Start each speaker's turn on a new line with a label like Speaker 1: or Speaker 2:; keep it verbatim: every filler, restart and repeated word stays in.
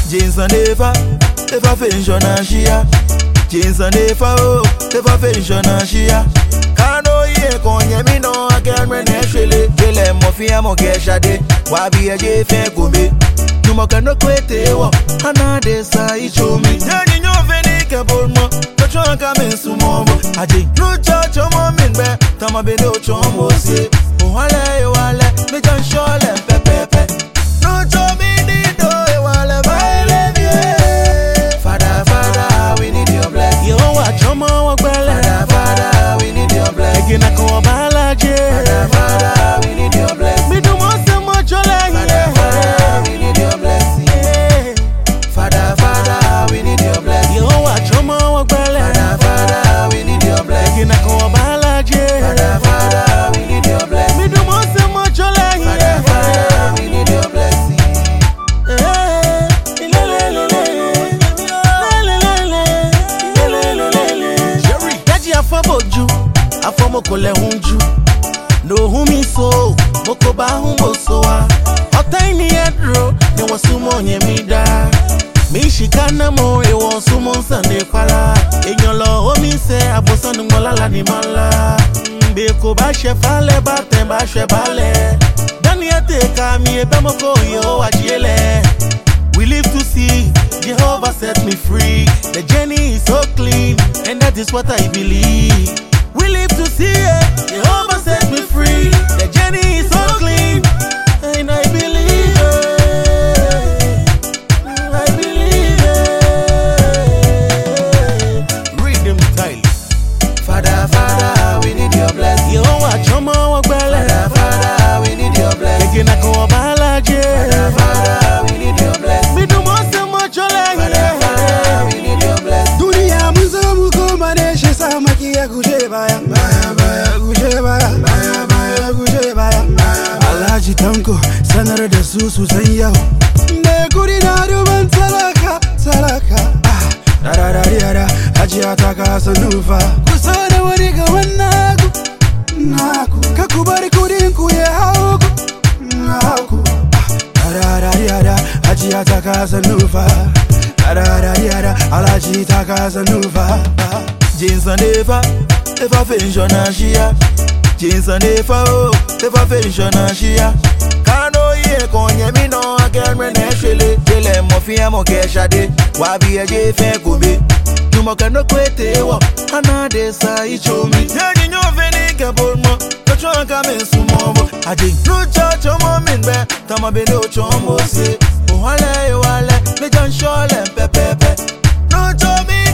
Speaker 1: Jeans and Eva, Eva fashion and Shia. Jeans and Eva, oh, Eva fashion and Shia. Kano ye konye mi no again when actually Jele mofia mo geshade. Wabi a jefe gumi. Numo kano kwete wo. Hana desa ichomi. Yani nyo veni kebulmo. Kochon kame sumomo. Aji no chacho mo minbe. Tama bene ochomo se. Wale wale me jan shole pepepe. No chomi ni do wale vale vie. Father father we need your blessing. Yo wa chomo wa gbele. Father father we need your blessing. Egina ko balaje. Father father we need your blessing. Me do mo se mo chole. Father father we need your blessing. Father father we need your blessing. Yo wa chomo wa gbele. Father father we need your blessing. Egina ko balaje. Father father we need your blessing. Me do mo se mo chole. Father father we need your blessing. Afaboju, afomokole hunju. No humi so, mokoba humbo soa. Otaini edro, ne wasumo nyemida. Mishikana mo, e wasumo nsande kwala. Enyolo homi se, abosanu ngolala ni mala. Mbeko ba shefale, bate ba shebale. Dani ateka mi ebe moko yo ajiele. We live to see, Jehovah set me free. The journey is so clean, and that is what I believe. We live to see it, Jehovah set me free. The journey is so clean, and I believe it. I believe it. Read them titles. Father, Father, we need your blessing. Jehovah, Choma, Wagbele. Father, Father, we need your blessing. Egina ko balaje. Father, Father, we need your blessing. Me do mo se mo chole. Father, Father, we need your blessing.
Speaker 2: Dunia muzo muko maneshe samaki ya kujebaya. Baya baya kujebaya. Baya baya kujebaya. Alhaji Tanko sanar da su su san yau. Ne guri na duban talaka talaka. Dararariyara hajiya ta kasa nufa. Kusa da wani ga wannan ku. Naku ka ku bari kudin ku ya hau ku. Naku dararariyara hajiya ta kasa nufa. Dararariyara alhaji ta kasa nufa.
Speaker 1: Jeans and Eva, Eva fashion and Shia. Jeans and Eva, oh, Eva fashion and Shia. Kano ye konye mi no again when actually Jele mofia mo geshade. Wabi a jefe gumi. Numo kano kwete wo. Hana desa ichomi. Yani nyo veni kebulmo. Kochon kame sumomo. Aji no chacho mo minbe. Tama bene ochomo se. Wale wale me jan shole pepepe. No chomi